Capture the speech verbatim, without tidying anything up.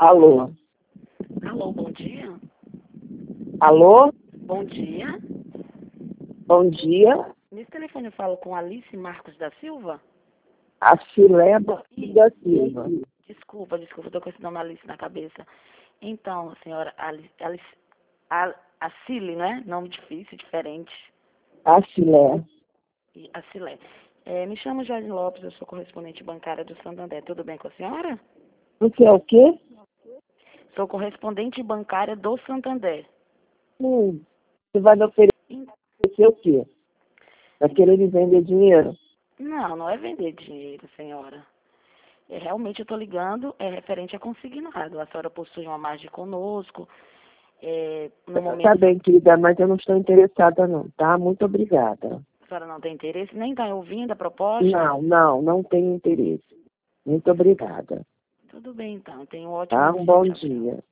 Alô? Alô, bom dia? Alô? Bom dia. Bom dia. Nesse telefone eu falo com Alice Marcos da Silva? A Filé da Silva. Desculpa, desculpa, estou com esse nome Alice na cabeça. Então, senhora Alice, Alice a, a Cile, né? Nome difícil, diferente. A Filé. E a Cilé. É, me chamo Jorge Lopes, eu sou correspondente bancária do Santander. Tudo bem com a senhora? Você é o quê? Sou correspondente bancária do Santander. Hum. Você vai me oferecer o quê? Vai querer me vender dinheiro? Não, não é vender dinheiro, senhora. É, realmente eu estou ligando, é referente a consignado. A senhora possui uma margem conosco. É, no momento, Tá bem, querida, mas eu não estou interessada não, tá? Muito obrigada. a senhora não tem interesse, nem está ouvindo a proposta? Não, não, não tenho interesse. Muito obrigada. Tudo bem, então. Tenha um ótimo Tá? Um dia. bom Tchau, tchau. dia.